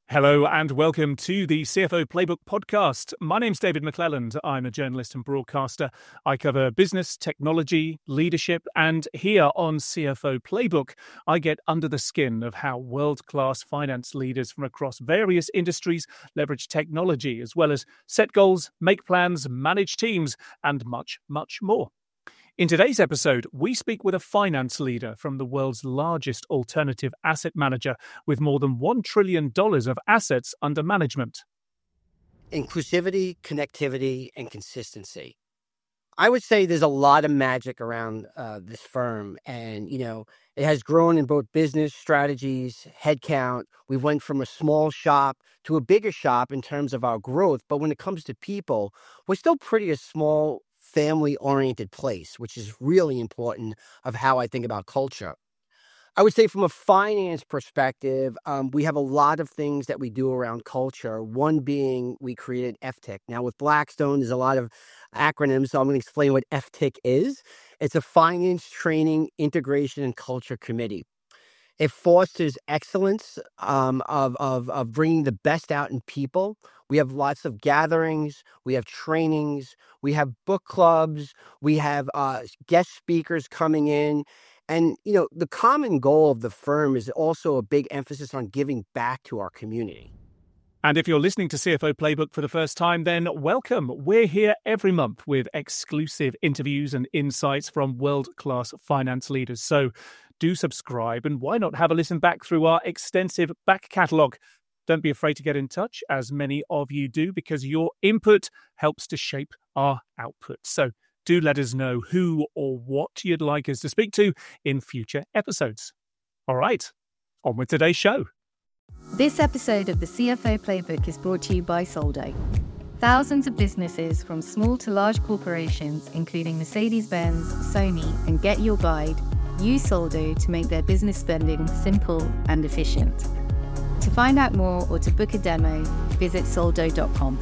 Hello and welcome to the CFO Playbook podcast. My name's David McClelland. I'm a journalist and broadcaster. I cover business, technology, leadership, and here on CFO Playbook, I get under the skin of how world-class finance leaders from across various industries leverage technology, as well as set goals, make plans, manage teams, and much, much more. In today's episode, we speak with a finance leader from the world's largest alternative asset manager with more than $1 trillion of assets under management. Inclusivity, connectivity, and consistency. I would say there's a lot of magic around this firm, and it has grown in both business strategies, headcount. We went from a small shop to a bigger shop in terms of our growth, but when it comes to people, we're still pretty a small family-oriented place, which is really important of how I think about culture. I would say from a finance perspective, we have a lot of things that we do around culture, one being we created FTIC. Now with Blackstone, there's a lot of acronyms, so I'm going to explain what FTIC is. It's a Finance Training, Integration, and Culture Committee. It fosters excellence of bringing the best out in people. We have lots of gatherings. We have trainings. We have book clubs. We have guest speakers coming in. And, the common goal of the firm is also a big emphasis on giving back to our community. And if you're listening to CFO Playbook for the first time, then welcome. We're here every month with exclusive interviews and insights from world-class finance leaders. So do subscribe, and why not have a listen back through our extensive back catalogue. Don't be afraid to get in touch, as many of you do, because your input helps to shape our output. So do let us know who or what you'd like us to speak to in future episodes. All right, on with today's show. This episode of the CFO Playbook is brought to you by Soldo. Thousands of businesses, from small to large corporations, including Mercedes-Benz, Sony, and Get Your Guide, use Soldo to make their business spending simple and efficient. To find out more or to book a demo, visit soldo.com.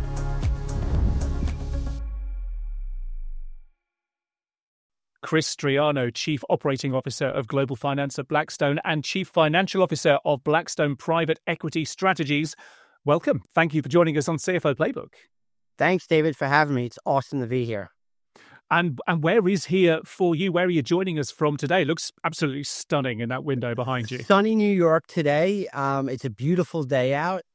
Chris Striano, Chief Operating Officer of Global Finance at Blackstone and Chief Financial Officer of Blackstone Private Equity Strategies. Welcome. Thank you for joining us on CFO Playbook. Thanks, David, for having me. It's awesome to be here. And where is here for you? Where are you joining us from today? It looks absolutely stunning in that window behind you. Sunny New York today. It's a beautiful day out.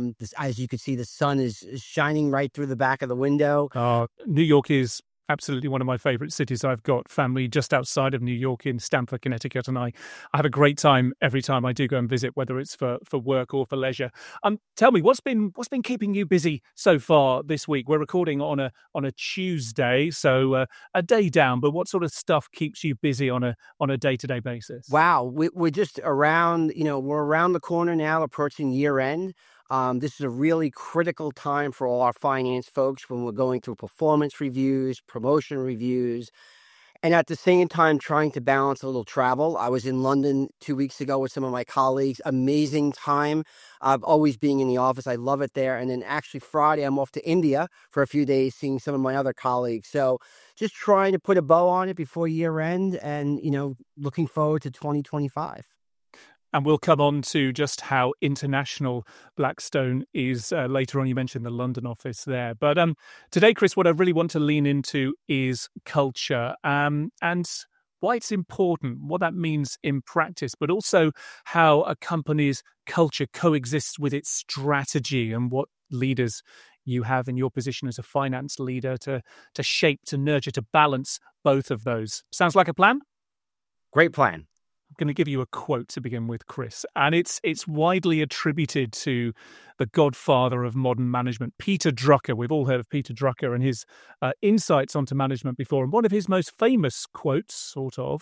As you can see, the sun is shining right through the back of the window. New York is absolutely one of my favorite cities. I've got family just outside of New York in Stamford, Connecticut, and I have a great time every time I do go and visit, whether it's for work or for leisure. Tell me, what's been keeping you busy so far this week? We're recording on a Tuesday, so a day down, but what sort of stuff keeps you busy on a day-to-day basis? Wow, we're just around, we're around the corner now, approaching year end. This is a really critical time for all our finance folks when we're going through performance reviews, promotion reviews, and at the same time trying to balance a little travel. I was in London 2 weeks ago with some of my colleagues. Amazing time. Always being in the office. I love it there. And then actually Friday, I'm off to India for a few days, seeing some of my other colleagues. So just trying to put a bow on it before year end and, looking forward to 2025. And we'll come on to just how international Blackstone is later on. You mentioned the London office there. But today, Chris, what I really want to lean into is culture and why it's important, what that means in practice, but also how a company's culture coexists with its strategy and what leaders you have in your position as a finance leader to shape, to nurture, to balance both of those. Sounds like a plan? Great plan. I'm going to give you a quote to begin with, Chris, and it's widely attributed to the godfather of modern management, Peter Drucker. We've all heard of Peter Drucker and his insights onto management before. And one of his most famous quotes,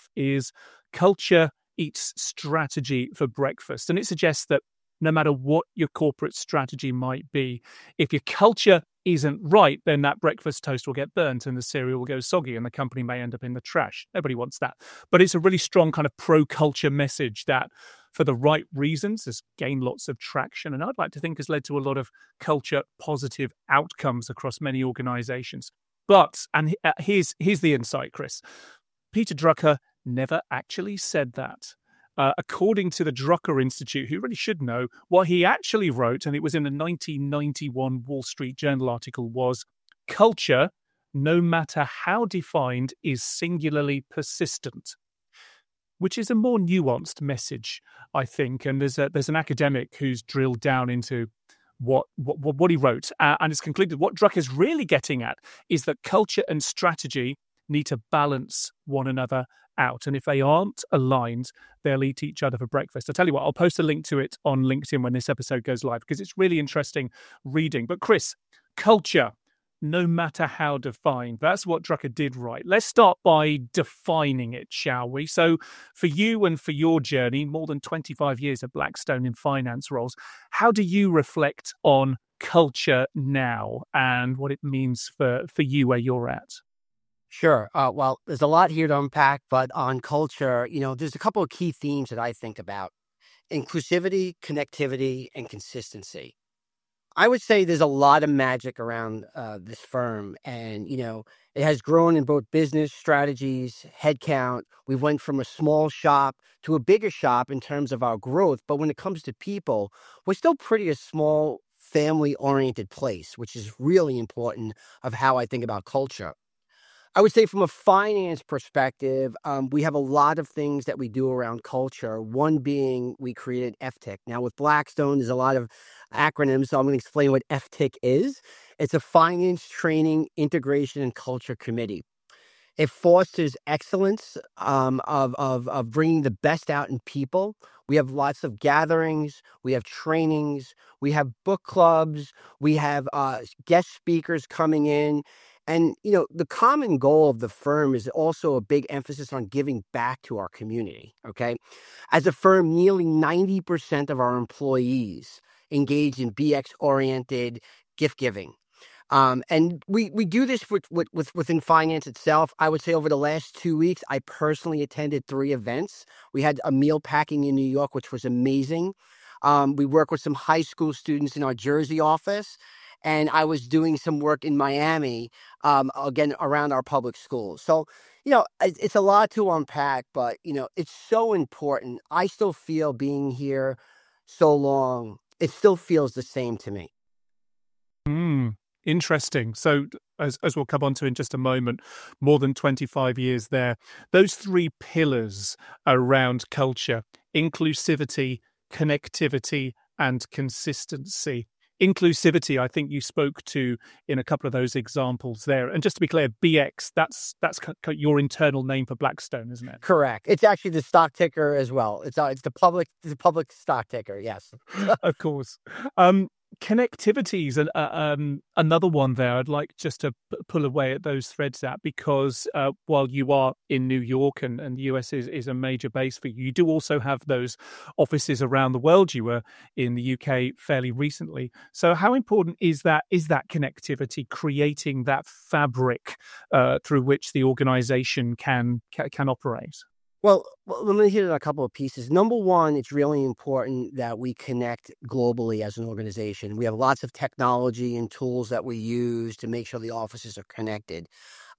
is culture eats strategy for breakfast. And it suggests that no matter what your corporate strategy might be, if your culture isn't right, then that breakfast toast will get burnt and the cereal will go soggy and the company may end up in the trash. Nobody wants that. But it's a really strong kind of pro-culture message that, for the right reasons, has gained lots of traction. And I'd like to think has led to a lot of culture positive outcomes across many organizations. But, and here's the insight, Chris. Peter Drucker never actually said that. according to the Drucker Institute, who really should know, what he actually wrote, and it was in a 1991 Wall Street Journal article, was culture, no matter how defined, is singularly persistent, which is a more nuanced message, I think. And there's an academic who's drilled down into what he wrote, and it's concluded what Drucker's really getting at is that culture and strategy need to balance one another out. And if they aren't aligned, they'll eat each other for breakfast. I'll tell you what, I'll post a link to it on LinkedIn when this episode goes live, because it's really interesting reading. But Chris, culture, no matter how defined, that's what Drucker did right. Let's start by defining it, shall we? So for you and for your journey, more than 25 years at Blackstone in finance roles, how do you reflect on culture now and what it means for you where you're at? Sure. Well, there's a lot here to unpack, but on culture, there's a couple of key themes that I think about: inclusivity, connectivity, and consistency. I would say there's a lot of magic around this firm, and it has grown in both business strategies, headcount. We went from a small shop to a bigger shop in terms of our growth, but when it comes to people, we're still pretty a small family-oriented place, which is really important of how I think about culture. I would say from a finance perspective, we have a lot of things that we do around culture. One being we created FTIC. Now with Blackstone, there's a lot of acronyms, so I'm going to explain what FTIC is. It's a Finance Training Integration and Culture Committee. It fosters excellence of bringing the best out in people. We have lots of gatherings. We have trainings. We have book clubs. We have guest speakers coming in. And, the common goal of the firm is also a big emphasis on giving back to our community, okay? As a firm, nearly 90% of our employees engage in BX-oriented gift giving. And we do this within finance itself. I would say over the last 2 weeks, I personally attended 3 events. We had a meal packing in New York, which was amazing. We work with some high school students in our Jersey office. And I was doing some work in Miami, again, around our public schools. So, it's a lot to unpack, but, it's so important. I still feel being here so long, it still feels the same to me. Interesting. So as we'll come on to in just a moment, more than 25 years there, those 3 pillars around culture: inclusivity, connectivity, and consistency. Inclusivity, I think you spoke to in a couple of those examples there. And just to be clear, BX, that's your internal name for Blackstone, isn't it? Correct. It's actually the stock ticker as well. It's the public stock ticker. Yes. Of course. Connectivity is another one there. I'd like just to pull away at those threads out, because while you are in New York and the US is a major base for you, you do also have those offices around the world. You were in the UK fairly recently. So how important is that connectivity, creating that fabric through which the organization can operate? Well, let me hit on a couple of pieces. Number one, it's really important that we connect globally as an organization. We have lots of technology and tools that we use to make sure the offices are connected.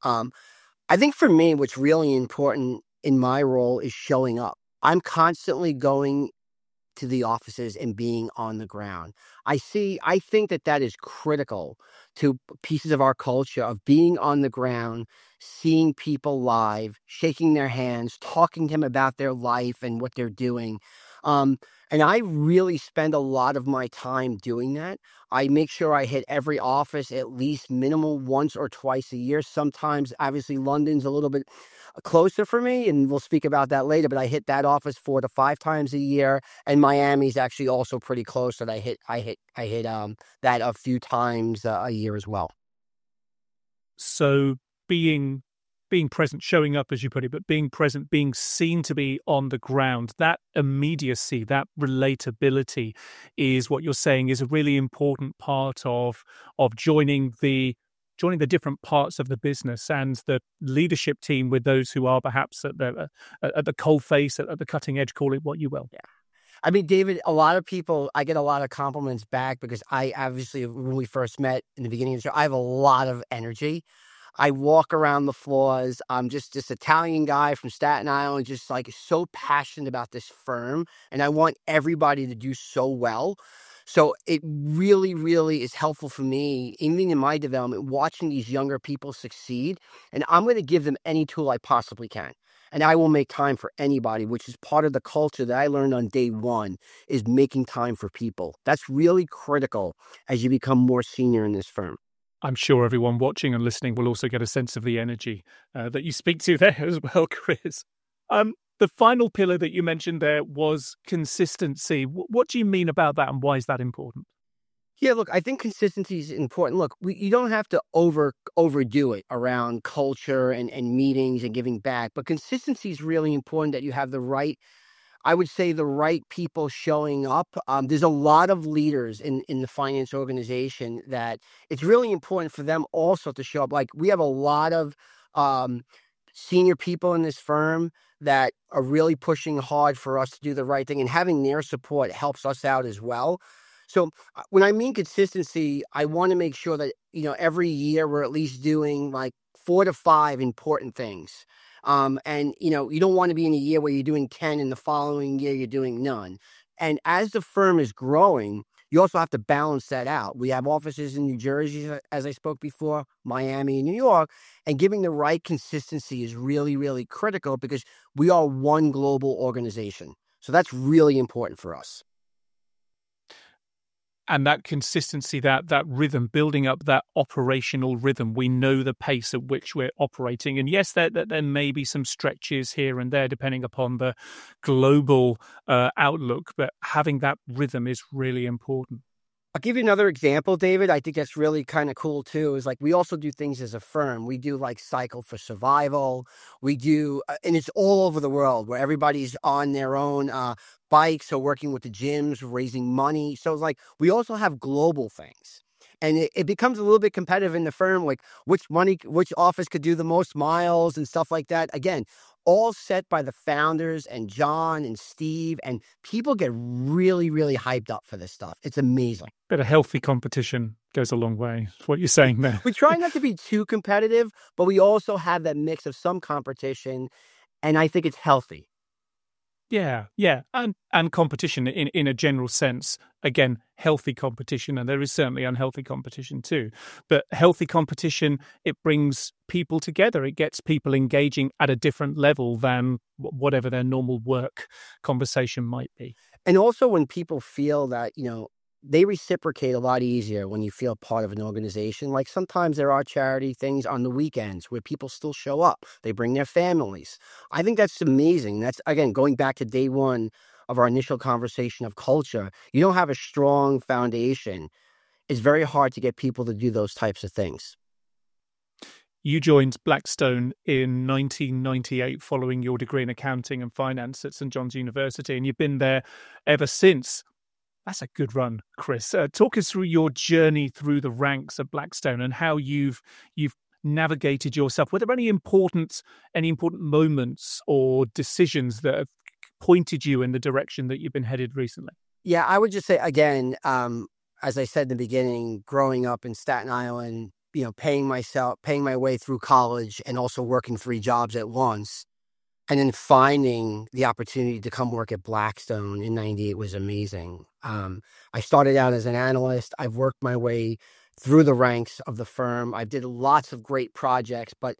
I think for me, what's really important in my role is showing up. I'm constantly going to the offices and being on the ground. I think that is critical to pieces of our culture of being on the ground, seeing people live, shaking their hands, talking to them about their life and what they're doing. And I really spend a lot of my time doing that. I make sure I hit every office at least minimal once or twice a year. Sometimes, obviously, London's a little bit closer for me, and we'll speak about that later, but I hit that office 4 to 5 times a year, and Miami's actually also pretty close, and I hit that a few times a year as well. So being present, showing up, as you put it, but being present, being seen to be on the ground, that immediacy, that relatability is what you're saying is a really important part of joining the different parts of the business and the leadership team with those who are perhaps at the coalface, at the cutting edge, call it what you will. Yeah. I mean, David, a lot of people, I get a lot of compliments back because I obviously, when we first met in the beginning of the show, I have a lot of energy. I walk around the floors. I'm just this Italian guy from Staten Island, just like so passionate about this firm. And I want everybody to do so well. So it really, really is helpful for me, even in my development, watching these younger people succeed. And I'm going to give them any tool I possibly can. And I will make time for anybody, which is part of the culture that I learned on day one, is making time for people. That's really critical as you become more senior in this firm. I'm sure everyone watching and listening will also get a sense of the energy that you speak to there as well, Chris. The final pillar that you mentioned there was consistency. What do you mean about that, and why is that important? Yeah, look, I think consistency is important. Look, you don't have to overdo it around culture and meetings and giving back, but consistency is really important, that you have the right, I would say, the right people showing up. There's a lot of leaders in the finance organization that it's really important for them also to show up. Like, we have a lot of senior people in this firm that are really pushing hard for us to do the right thing, and having their support helps us out as well. So when I mean consistency, I want to make sure that, every year we're at least doing like 4 to 5 important things. And, you don't want to be in a year where you're doing 10 and the following year you're doing none. And as the firm is growing, you also have to balance that out. We have offices in New Jersey, as I spoke before, Miami, and New York, and giving the right consistency is really, really critical, because we are one global organization. So that's really important for us. And that consistency, that rhythm, building up that operational rhythm. We know the pace at which we're operating. And yes, there may be some stretches here and there depending upon the global outlook, but having that rhythm is really important. I'll give you another example, David. I think that's really kind of cool too, is like, we also do things as a firm. We do like Cycle for Survival. We do, and it's all over the world, where everybody's on their own bikes or working with the gyms, raising money. So it's like, we also have global things. And it becomes a little bit competitive in the firm, like which office could do the most miles and stuff like that. Again, all set by the founders and John and Steve, and people get really, really hyped up for this stuff. It's amazing. But a healthy competition goes a long way. That's what you're saying there. We try not to be too competitive, but we also have that mix of some competition, and I think it's healthy. Yeah. And competition in a general sense, again, healthy competition, and there is certainly unhealthy competition too. But healthy competition, it brings people together. It gets people engaging at a different level than whatever their normal work conversation might be. And also when people feel that, they reciprocate a lot easier when you feel part of an organization. Like, sometimes there are charity things on the weekends where people still show up. They bring their families. I think that's amazing. That's, again, going back to day one of our initial conversation of culture. You don't have a strong foundation. It's very hard to get people to do those types of things. You joined Blackstone in 1998 following your degree in accounting and finance at St. John's University, and you've been there ever since. That's a good run, Chris. Talk us through your journey through the ranks at Blackstone and how you've navigated yourself. Were there any important moments or decisions that have pointed you in the direction that you've been headed recently? Yeah, I would just say, again, as I said in the beginning, growing up in Staten Island, paying my way through college and also working 3 jobs at once, and then finding the opportunity to come work at Blackstone in 98 was amazing. I started out as an analyst. I've worked my way through the ranks of the firm. I did lots of great projects, but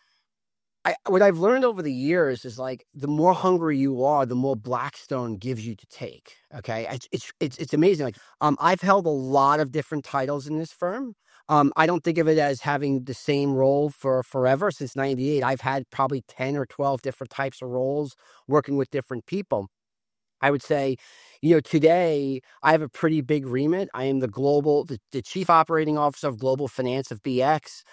what I've learned over the years is, like, the more hungry you are, the more Blackstone gives you to take. Okay, it's amazing. Like, I've held a lot of different titles in this firm. I don't think of it as having the same role for forever. Since 98, I've had probably 10 or 12 different types of roles working with different people. I would say, today I have a pretty big remit. I am the chief operating officer of global finance of BX.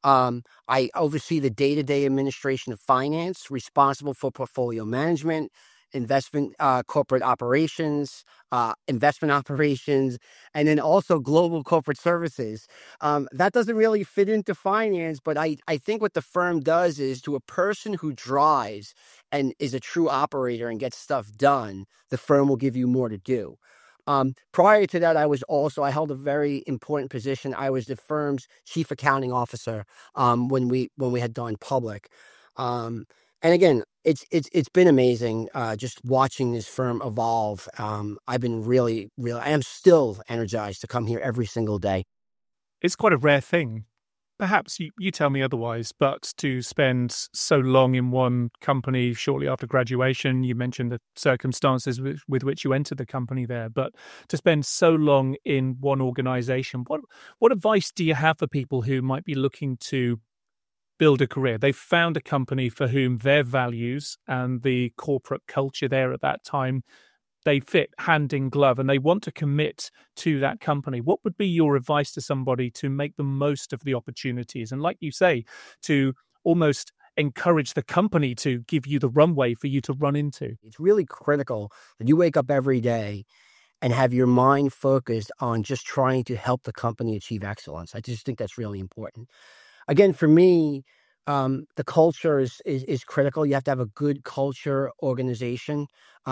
I oversee the day-to-day administration of finance, responsible for portfolio management, investment, corporate operations, investment operations, and then also global corporate services. That doesn't really fit into finance, but I think what the firm does is, to a person who drives and is a true operator and gets stuff done, the firm will give you more to do. Prior to that, I held a very important position. I was the firm's chief accounting officer when we had gone public. And again, it's been amazing just watching this firm evolve. I've been really, I am still energized to come here every single day. It's quite a rare thing. Perhaps you tell me otherwise, but to spend so long in one company shortly after graduation, you mentioned the circumstances with which you entered the company there, but to spend so long in one organization, what advice do you have for people who might be looking to build a career? They've found a company for whom their values and the corporate culture there at that time, they fit hand in glove and they want to commit to that company. What would be your advice to somebody to make the most of the opportunities? And like you say, to almost encourage the company to give you the runway for you to run into. It's really critical that you wake up every day and have your mind focused on just trying to help the company achieve excellence. I just think that's really important. Again, for me, the culture is critical. You have to have a good culture organization.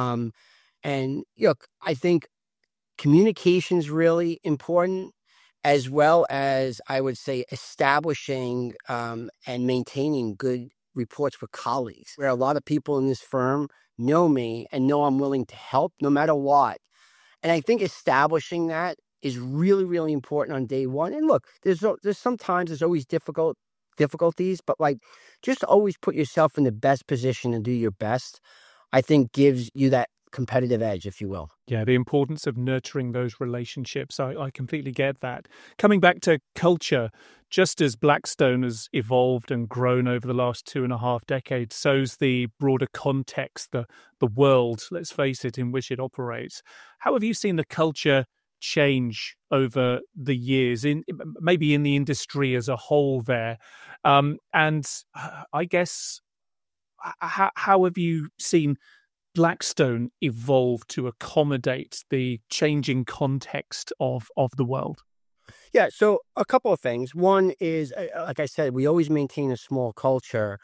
And look, I think communication is really important, as well as, I would say, establishing and maintaining good reports for colleagues, where a lot of people in this firm know me and know I'm willing to help no matter what. And I think establishing that is really, really important on day one. And look, there's sometimes there's always difficulties, but like just always put yourself in the best position and do your best, I think gives you that competitive edge, if you will. Yeah, the importance of nurturing those relationships. I completely get that. Coming back to culture, just as Blackstone has evolved and grown over the last 2.5 decades, so's the broader context, the world, let's face it, in which it operates. How have you seen the culture change over the years, maybe in the industry as a whole there? And I guess, how have you seen Blackstone evolve to accommodate the changing context of the world? Yeah, so a couple of things. One is, like I said, we always maintain a small culture.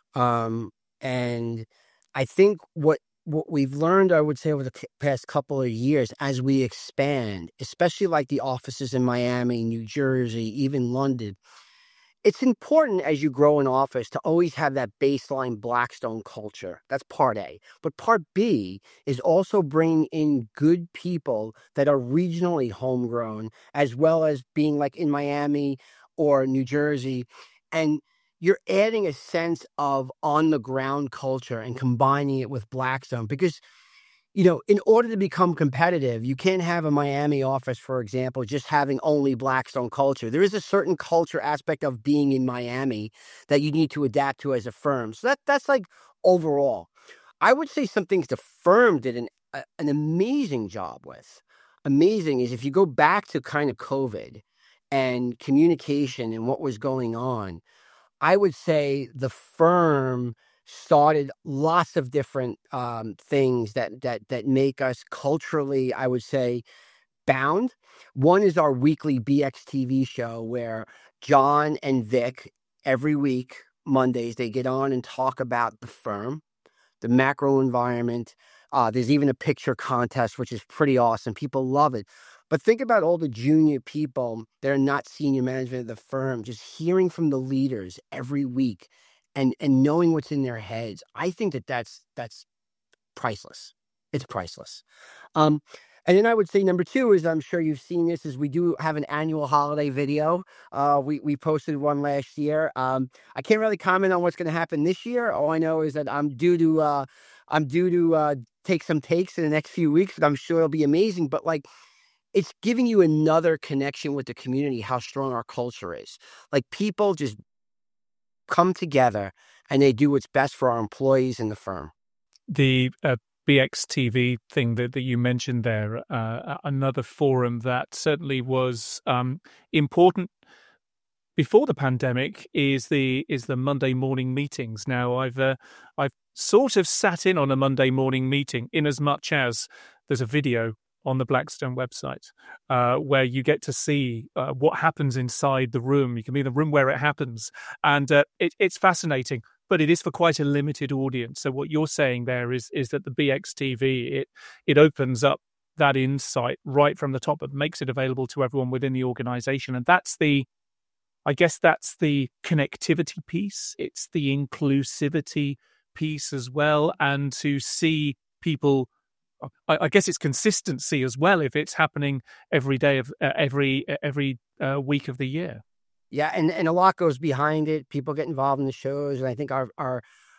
And I think what we've learned, I would say, over the past couple of years as we expand, especially like the offices in Miami, New Jersey, even London, it's important as you grow in office to always have that baseline Blackstone culture. That's part A. But part B is also bringing in good people that are regionally homegrown, as well as being like in Miami or New Jersey. And you're adding a sense of on-the-ground culture and combining it with Blackstone. Because, in order to become competitive, you can't have a Miami office, for example, just having only Blackstone culture. There is a certain culture aspect of being in Miami that you need to adapt to as a firm. So that's like overall. I would say some things the firm did an amazing job with. Amazing is if you go back to kind of COVID and communication and what was going on, I would say the firm started lots of different things that make us culturally, I would say, bound. One is our weekly BXTV show where John and Vic, every week, Mondays, they get on and talk about the firm, the macro environment. There's even a picture contest, which is pretty awesome. People love it. But think about all the junior people that are not senior management of the firm, just hearing from the leaders every week and knowing what's in their heads. I think that's priceless. It's priceless. And then I would say number two is, I'm sure you've seen this, is we do have an annual holiday video. We posted one last year. I can't really comment on what's going to happen this year. All I know is that I'm due to take some takes in the next few weeks, and I'm sure it'll be amazing. But like, it's giving you another connection with the community, how strong our culture is. Like, people just come together and they do what's best for our employees in the firm. The BXTV thing that you mentioned there, another forum that certainly was important before the pandemic is the Monday morning meetings. Now, I've sort of sat in on a Monday morning meeting, in as much as there's a video on the Blackstone website where you get to see what happens inside the room. You can be in the room where it happens. And it's fascinating, but it is for quite a limited audience. So what you're saying there is that the BXTV, it opens up that insight right from the top, but makes it available to everyone within the organization. And I guess that's the connectivity piece. It's the inclusivity piece as well. And to see people, I guess it's consistency as well, if it's happening every day of every week of the year. Yeah, and a lot goes behind it. People get involved in the shows, and I think our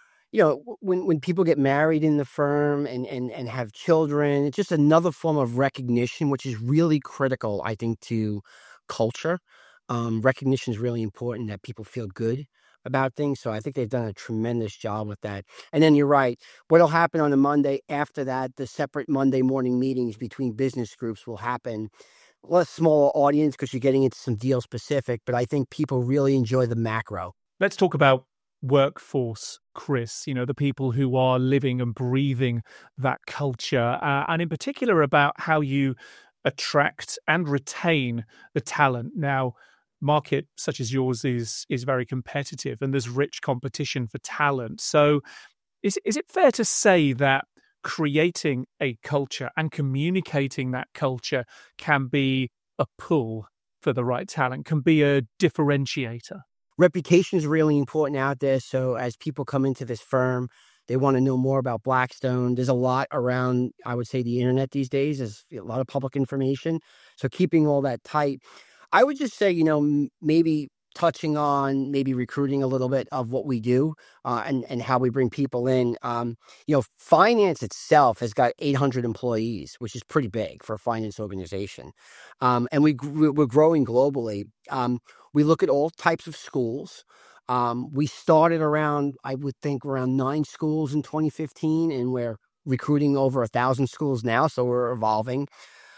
when people get married in the firm and have children, it's just another form of recognition, which is really critical, I think, to culture. Recognition is really important, that people feel good about things. So I think they've done a tremendous job with that. And then you're right. What'll happen on a Monday after that, the separate Monday morning meetings between business groups will happen. Less smaller audience because you're getting into some deal specific, but I think people really enjoy the macro. Let's talk about workforce, Chris, the people who are living and breathing that culture, and in particular about how you attract and retain the talent. Now, market such as yours is very competitive, and there's rich competition for talent. So is it fair to say that creating a culture and communicating that culture can be a pull for the right talent, can be a differentiator? Reputation is really important out there. So as people come into this firm, they want to know more about Blackstone. There's a lot around, I would say, the internet these days. There's a lot of public information. So keeping all that tight. I would just say, maybe touching on maybe recruiting a little bit of what we do and how we bring people in. Finance itself has got 800 employees, which is pretty big for a finance organization. And we're growing globally. We look at all types of schools. We started around 9 schools in 2015, and we're recruiting over 1,000 schools now. So we're evolving.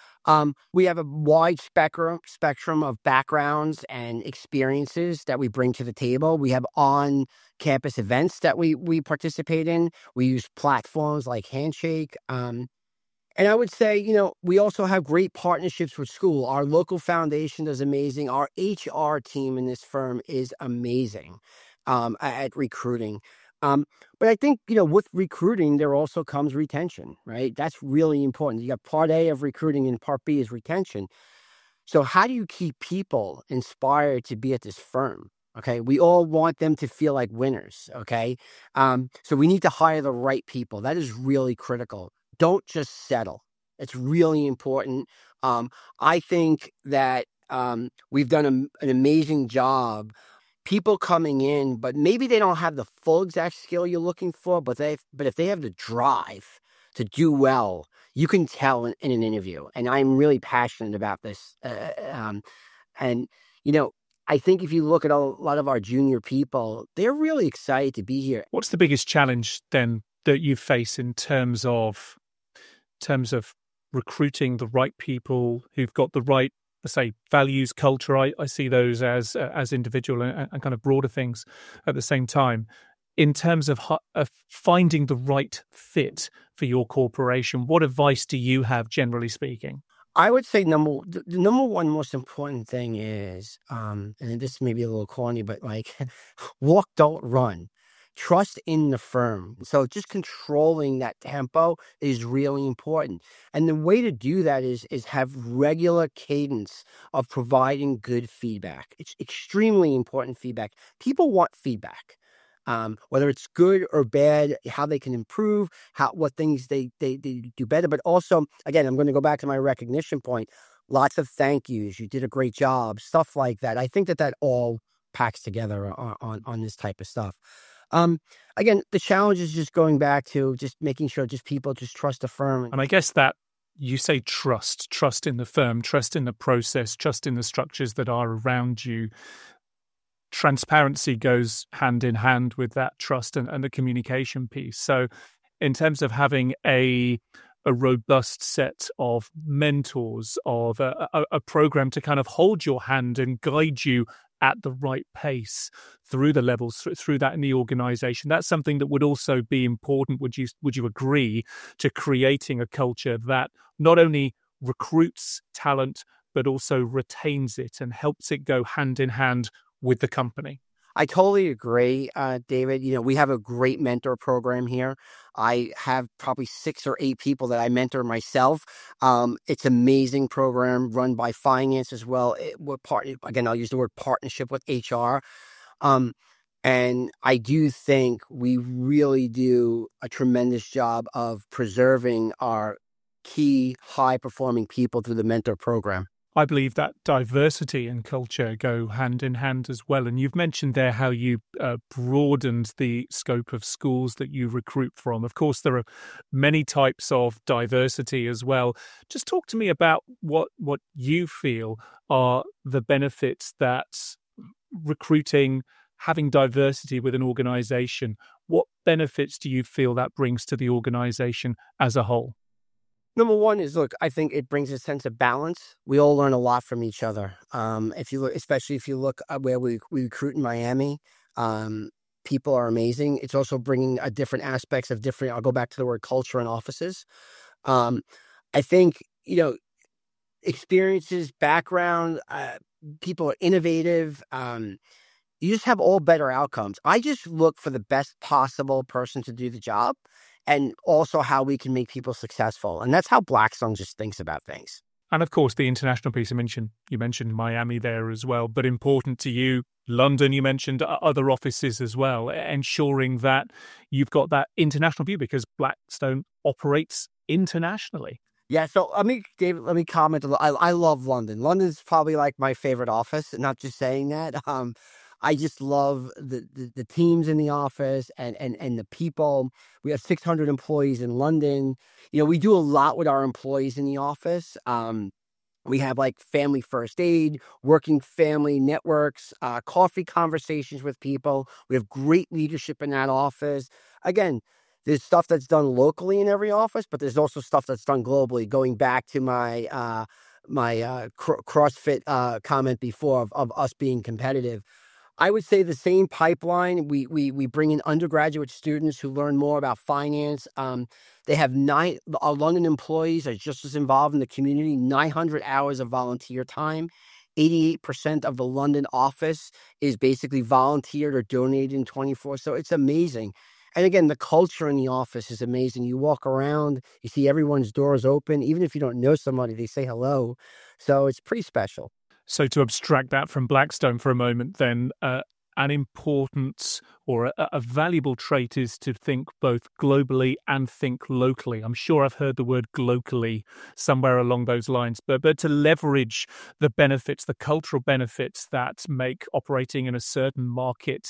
We have a wide spectrum of backgrounds and experiences that we bring to the table. We have on-campus events that we participate in. We use platforms like Handshake. And I would say, we also have great partnerships with school. Our local foundation is amazing. Our HR team in this firm is amazing at recruiting. But I think, with recruiting, there also comes retention, right? That's really important. You got part A of recruiting and part B is retention. So how do you keep people inspired to be at this firm? Okay. We all want them to feel like winners. Okay. So we need to hire the right people. That is really critical. Don't just settle. It's really important. I think that we've done an amazing job. People coming in, but maybe they don't have the full exact skill you're looking for, but if they have the drive to do well, you can tell in an interview. And I'm really passionate about this. I think if you look at a lot of our junior people, they're really excited to be here. What's the biggest challenge then that you face in terms of recruiting the right people who've got the right, say, values, culture? I see those as individual and kind of broader things at the same time. In terms of finding the right fit for your corporation, what advice do you have, generally speaking? I would say the number one most important thing is, and this may be a little corny, but walk, don't run. Trust in the firm. So just controlling that tempo is really important. And the way to do that is have regular cadence of providing good feedback. It's extremely important feedback. People want feedback, whether it's good or bad, how they can improve, what things they do better. But also, again, I'm going to go back to my recognition point. Lots of thank yous. You did a great job, stuff like that. I think that all packs together on this type of stuff. Again, the challenge is just going back to just making sure people just trust the firm. And I guess that you say trust in the firm, trust in the process, trust in the structures that are around you. Transparency goes hand in hand with that trust and the communication piece. So in terms of having a robust set of mentors, of a program to kind of hold your hand and guide you at the right pace through the levels, through that in the organization. That's something that would also be important, would you agree, to creating a culture that not only recruits talent, but also retains it and helps it go hand in hand with the company? I totally agree, David. We have a great mentor program here. I have probably 6 or 8 people that I mentor myself. It's an amazing program run by finance as well. Again, I'll use the word partnership with HR. Um, and I do think we really do a tremendous job of preserving our key high performing people through the mentor program. I believe that diversity and culture go hand in hand as well. And you've mentioned there how you broadened the scope of schools that you recruit from. Of course, there are many types of diversity as well. Just talk to me about what you feel are the benefits that recruiting, having diversity with an organization, what benefits do you feel that brings to the organization as a whole? Number one is, look, I think it brings a sense of balance. We all learn a lot from each other. Especially if you look at where we recruit in Miami, people are amazing. It's also bringing a different aspects of different. I'll go back to the word culture and offices. I think experiences, background, people are innovative. You just have all better outcomes. I just look for the best possible person to do the job, and also how we can make people successful. And that's how Blackstone just thinks about things. And of course, the international piece, you mentioned Miami there as well, but important to you, London, you mentioned other offices as well, ensuring that you've got that international view because Blackstone operates internationally. Yeah, so David, let me comment. I love London. London's probably like my favorite office, not just saying that. I just love the teams in the office and the people. We have 600 employees in London. We do a lot with our employees in the office. We have like family first aid, working family networks, coffee conversations with people. We have great leadership in that office. Again, there's stuff that's done locally in every office, but there's also stuff that's done globally. Going back to my CrossFit comment before of us being competitive. I would say the same pipeline. We bring in undergraduate students who learn more about finance. They have our London employees are just as involved in the community, 900 hours of volunteer time. 88% of the London office is basically volunteered or donated in 24. So it's amazing. And again, the culture in the office is amazing. You walk around, you see everyone's doors open. Even if you don't know somebody, they say hello. So it's pretty special. So to abstract that from Blackstone for a moment, then an important or a valuable trait is to think both globally and think locally. I'm sure I've heard the word glocally somewhere along those lines, but to leverage the benefits, the cultural benefits that make operating in a certain market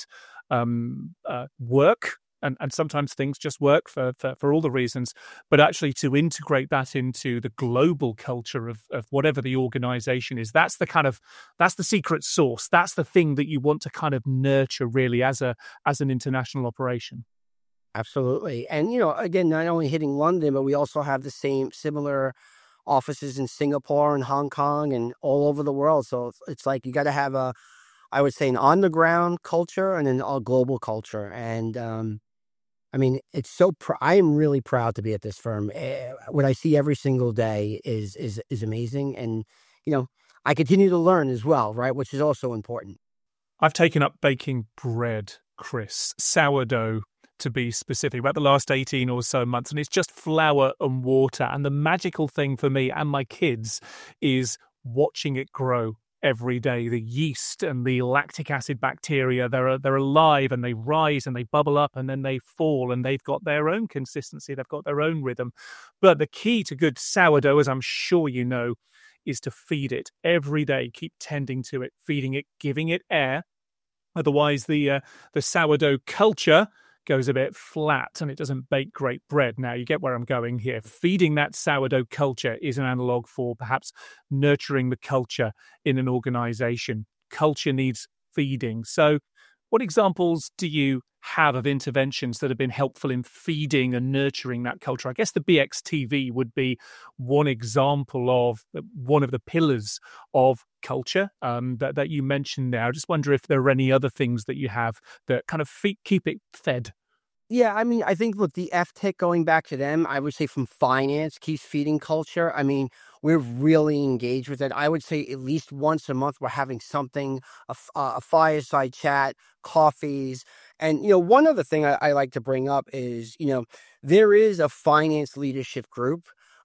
work. And sometimes things just work for all the reasons, but actually to integrate that into the global culture of whatever the organization is, that's the secret sauce. That's the thing that you want to kind of nurture really as an international operation. Absolutely. And, again, not only hitting London, but we also have the similar offices in Singapore and Hong Kong and all over the world. So it's like you got to have I would say, an on-the-ground culture and a global culture. And, it's so. I am really proud to be at this firm. What I see every single day is amazing, and I continue to learn as well, right? Which is also important. I've taken up baking bread, Chris, sourdough to be specific, about the last 18 or so months, and it's just flour and water. And the magical thing for me and my kids is watching it grow. Every day, the yeast and the lactic acid bacteria, they're alive and they rise and they bubble up and then they fall, and they've got their own consistency, they've got their own rhythm. But the key to good sourdough, as I'm sure you know, is to feed it every day, keep tending to it, feeding it, giving it air. Otherwise, the sourdough culture goes a bit flat and it doesn't bake great bread. Now, you get where I'm going here. Feeding that sourdough culture is an analog for perhaps nurturing the culture in an organization. Culture needs feeding. So what examples do you have of interventions that have been helpful in feeding and nurturing that culture? I guess the BXTV would be one example of one of the pillars of culture that you mentioned there. I just wonder if there are any other things that you have that kind of keep it fed. Yeah, I think, look, the FTIC, going back to them, I would say from finance, keeps feeding culture. we're really engaged with it. I would say at least once a month, we're having something, a fireside chat, coffees. And, one other thing I like to bring up is, there is a finance leadership group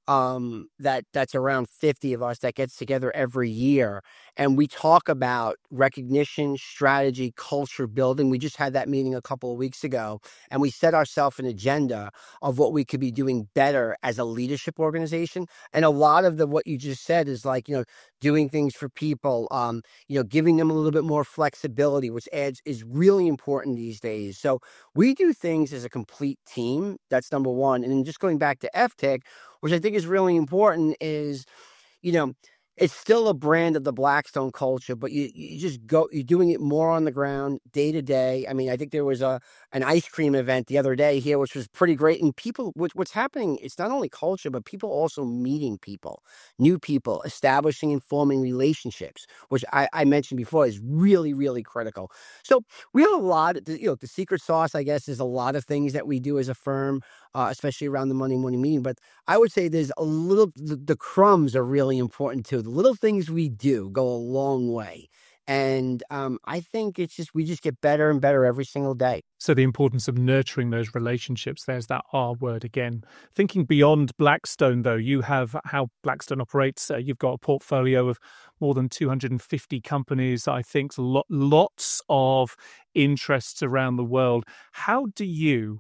that's around 50 of us that gets together every year. And we talk about recognition, strategy, culture building. We just had that meeting a couple of weeks ago, and we set ourselves an agenda of what we could be doing better as a leadership organization. And a lot of what you just said is like, doing things for people, giving them a little bit more flexibility, which is really important these days. So we do things as a complete team. That's number one. And then just going back to FTIC, which I think is really important, is, it's still a brand of the Blackstone culture, but you're doing it more on the ground, day to day. I mean, I think there was an ice cream event the other day here, which was pretty great. And people, what's happening, it's not only culture, but people also meeting people, new people, establishing and forming relationships, which I mentioned before is really, really critical. So we have a lot, the secret sauce, I guess, is a lot of things that we do as a firm, especially around the Monday morning meeting. But I would say there's the crumbs are really important too. The little things we do go a long way. And I think we just get better and better every single day. So the importance of nurturing those relationships, there's that R word again. Thinking beyond Blackstone, though, you have how Blackstone operates. You've got a portfolio of more than 250 companies, I think, lots of interests around the world. How do you,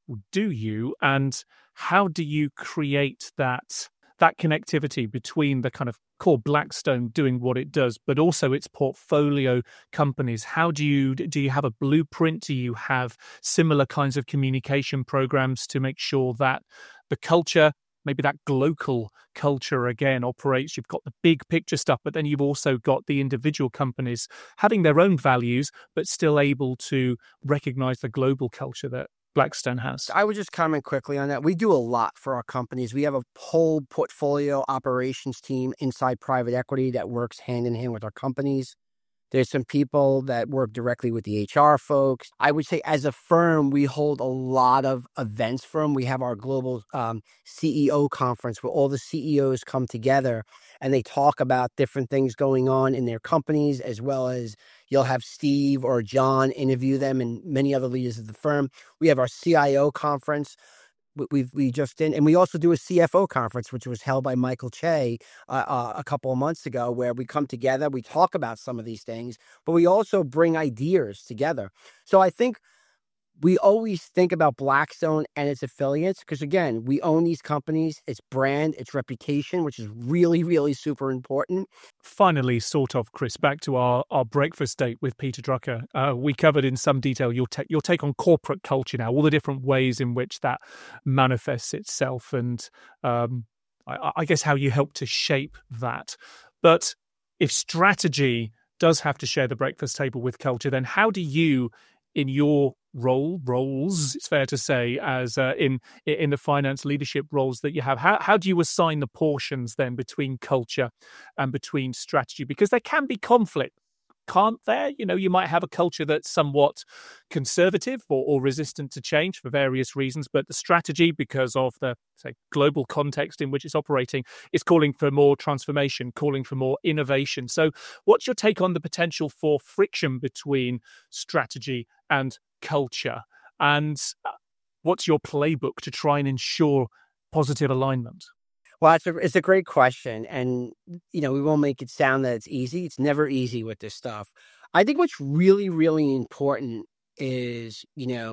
and how do you create that connectivity between the kind of core Blackstone doing what it does, but also its portfolio companies? How do you have a blueprint? Do you have similar kinds of communication programs to make sure that the culture, maybe that global culture again, operates? You've got the big picture stuff, but then you've also got the individual companies having their own values, but still able to recognize the global culture that Blackstone has. I would just comment quickly on that. We do a lot for our companies. We have a whole portfolio operations team inside private equity that works hand in hand with our companies. There's some people that work directly with the HR folks. I would say as a firm, we hold a lot of events for them. We have our global CEO conference where all the CEOs come together and they talk about different things going on in their companies, as well as you'll have Steve or John interview them and many other leaders of the firm. We have our CIO conference. We just did, and we also do a CFO conference, which was held by Michael Che a couple of months ago, where we come together, we talk about some of these things, but we also bring ideas together. So I think we always think about Blackstone and its affiliates because, again, we own these companies, its brand, its reputation, which is really, really super important. Finally, sort of, Chris, back to our breakfast date with Peter Drucker. We covered in some detail your take on corporate culture now, all the different ways in which that manifests itself, and I guess how you help to shape that. But if strategy does have to share the breakfast table with culture, then how do you, in your roles, it's fair to say, as in the finance leadership roles that you have, how do you assign the portions then between culture and between strategy? Because there can be conflict, can't there? You might have a culture that's somewhat conservative or resistant to change for various reasons, but the strategy, because of the, say, global context in which it's operating, is calling for more transformation, calling for more innovation. So what's your take on the potential for friction between strategy and culture? And what's your playbook to try and ensure positive alignment? Well, it's a great question. And, we won't make it sound that it's easy. It's never easy with this stuff. I think what's really, really important is,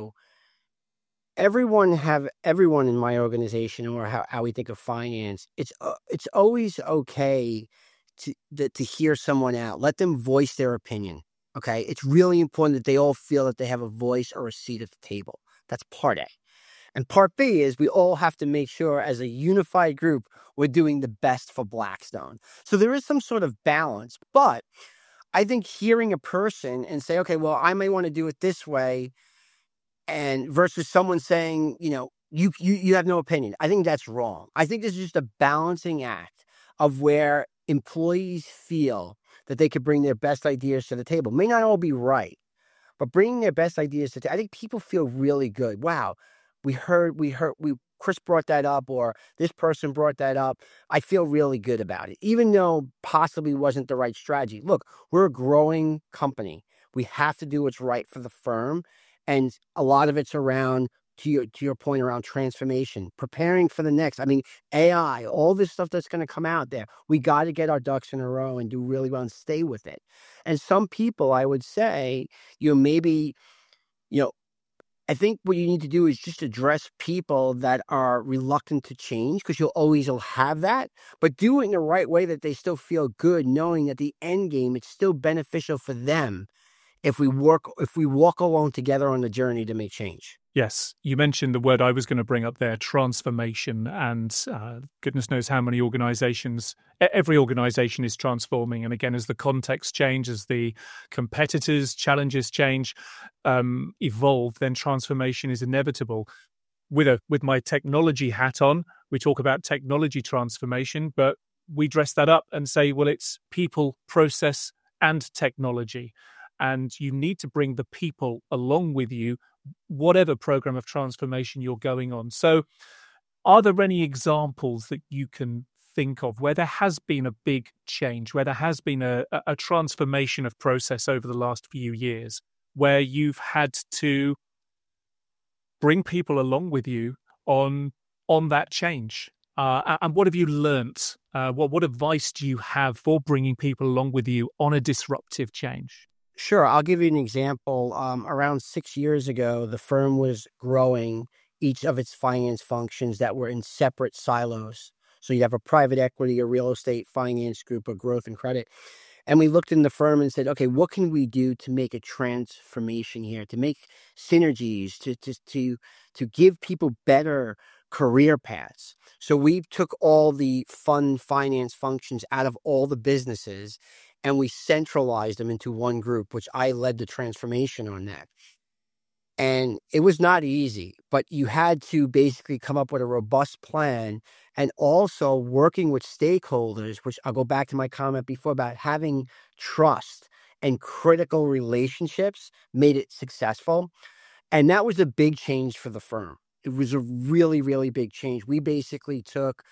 everyone in my organization, or how we think of finance, it's always okay to hear someone out. Let them voice their opinion. Okay. It's really important that they all feel that they have a voice or a seat at the table. That's part A. And part B is we all have to make sure as a unified group, we're doing the best for Blackstone. So there is some sort of balance, but I think hearing a person and say, okay, well, I may want to do it this way, and versus someone saying, you have no opinion. I think that's wrong. I think this is just a balancing act of where employees feel that they could bring their best ideas to the table. May not all be right, but bringing their best ideas to the table, I think people feel really good. Wow. We Chris brought that up or this person brought that up, I feel really good about it, even though possibly wasn't the right strategy. Look, we're a growing company. We have to do what's right for the firm. And a lot of it's around, to your point, around transformation, preparing for the next. I mean, AI, all this stuff that's going to come out there. We got to get our ducks in a row and do really well and stay with it. And some people, I would say, maybe, I think what you need to do is just address people that are reluctant to change, because you'll have that, but do it in the right way that they still feel good, knowing that the end game, it's still beneficial for them if we walk along together on the journey to make change. Yes, you mentioned the word I was going to bring up there, transformation, and goodness knows how many organizations, every organization is transforming. And again, as the context changes, as the competitors' challenges change, evolve, then transformation is inevitable. With my technology hat on, we talk about technology transformation, but we dress that up and say, well, it's people, process, and technology. And you need to bring the people along with you, whatever program of transformation you're going on. So are there any examples that you can think of where there has been a big change, where there has been a transformation of process over the last few years, where you've had to bring people along with you on that change? And what have you learnt? What advice do you have for bringing people along with you on a disruptive change? Sure. I'll give you an example. Around 6 years ago, the firm was growing each of its finance functions that were in separate silos. So you'd have a private equity, a real estate finance group, a growth and credit. And we looked in the firm and said, okay, what can we do to make a transformation here, to make synergies, to give people better career paths? So we took all the fund finance functions out of all the businesses and we centralized them into one group, which I led the transformation on that. And it was not easy, but you had to basically come up with a robust plan and also working with stakeholders, which I'll go back to my comment before about having trust and critical relationships made it successful. And that was a big change for the firm. It was a really, really big change. We basically took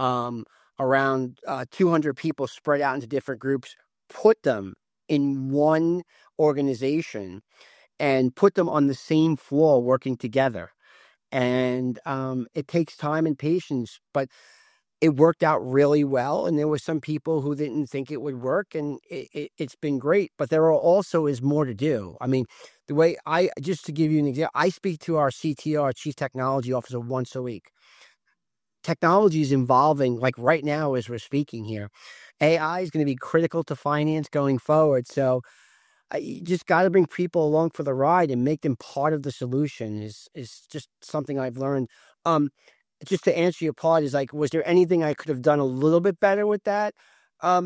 around 200 people spread out into different groups, put them in one organization and put them on the same floor working together. And it takes time and patience, but it worked out really well. And there were some people who didn't think it would work, and it's been great. But there also is more to do. I mean, the way just to give you an example, I speak to our CTO, our Chief Technology Officer, once a week. Technology is evolving, like right now as we're speaking here. AI is going to be critical to finance going forward. So you just got to bring people along for the ride and make them part of the solution is just something I've learned. Just to answer your part is like, was there anything I could have done a little bit better with that? I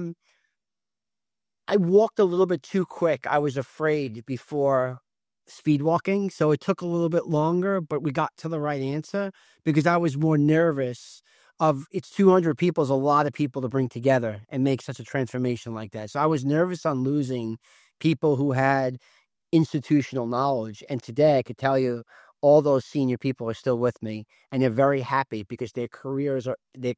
walked a little bit too quick. I was afraid before speed walking, so it took a little bit longer, but we got to the right answer because I was more nervous it's 200 people is a lot of people to bring together and make such a transformation like that. So I was nervous on losing people who had institutional knowledge. And today I could tell you all those senior people are still with me and they're very happy because their careers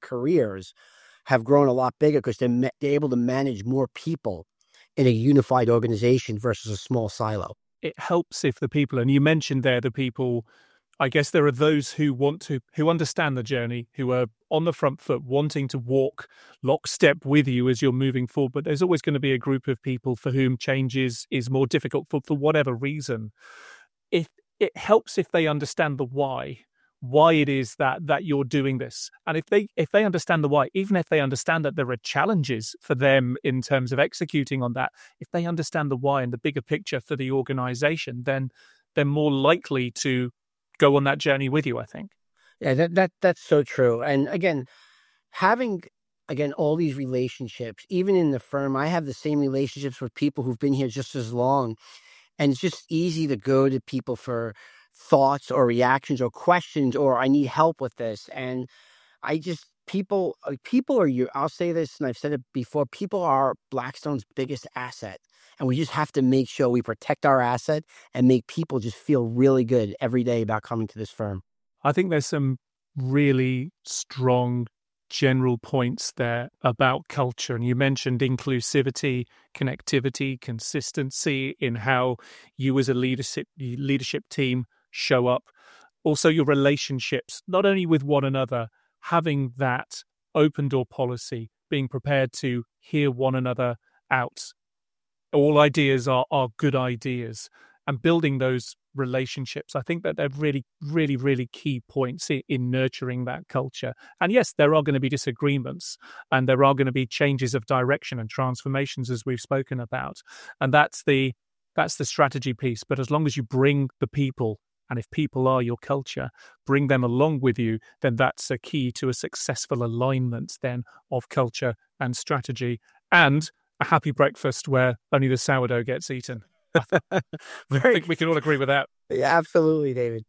have grown a lot bigger because they're able to manage more people in a unified organization versus a small silo. It helps if the people, and you mentioned there the people, I guess there are those who understand the journey, who are on the front foot, wanting to walk lockstep with you as you're moving forward. But there's always going to be a group of people for whom change is more difficult for whatever reason. It helps if they understand the why it is that you're doing this. And if they understand the why, even if they understand that there are challenges for them in terms of executing on that, if they understand the why and the bigger picture for the organization, then they're more likely to go on that journey with you, I think. Yeah, that's so true. And again, having all these relationships, even in the firm, I have the same relationships with people who've been here just as long. And it's just easy to go to people for thoughts or reactions or questions, or I need help with this. And people are I'll say this, and I've said it before, people are Blackstone's biggest asset. And we just have to make sure we protect our asset and make people just feel really good every day about coming to this firm. I think there's some really strong general points there about culture. And you mentioned inclusivity, connectivity, consistency in how you as a leadership team show up. Also your relationships, not only with one another, having that open door policy, being prepared to hear one another out. All ideas are good ideas, and building those relationships. I think that they're really, really, really key points in nurturing that culture. And yes, there are going to be disagreements and there are going to be changes of direction and transformations, as we've spoken about. And that's the strategy piece. But as long as you bring the people, and if people are your culture, bring them along with you, then that's a key to a successful alignment then of culture and strategy, and a happy breakfast where only the sourdough gets eaten. I think we can all agree with that. Yeah, absolutely, David.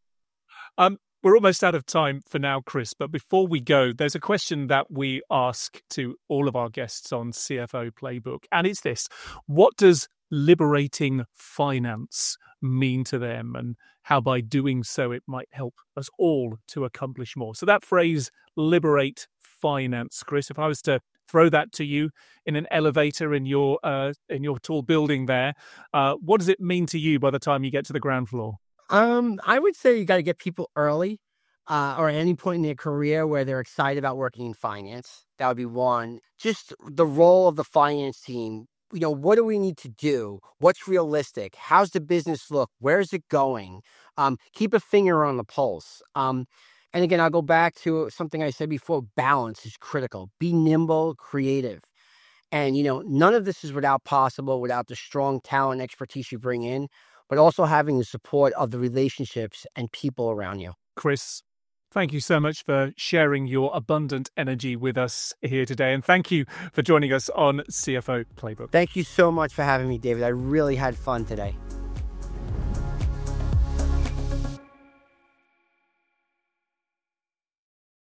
We're almost out of time for now, Chris, but before we go, there's a question that we ask to all of our guests on CFO Playbook, and it's this: what does liberating finance mean to them, and how by doing so it might help us all to accomplish more? So that phrase, liberate finance, Chris, if I was to throw that to you in an elevator in your tall building there, what does it mean to you by the time you get to the ground floor? I would say you got to get people early, or at any point in their career where they're excited about working in finance. That would be one. Just the role of the finance team. What do we need to do? What's realistic? How's the business look? Where's it going? Keep a finger on the pulse. And again, I'll go back to something I said before. Balance is critical. Be nimble, creative. And, none of this is possible without the strong talent and expertise you bring in, but also having the support of the relationships and people around you. Chris, thank you so much for sharing your abundant energy with us here today. And thank you for joining us on CFO Playbook. Thank you so much for having me, David. I really had fun today.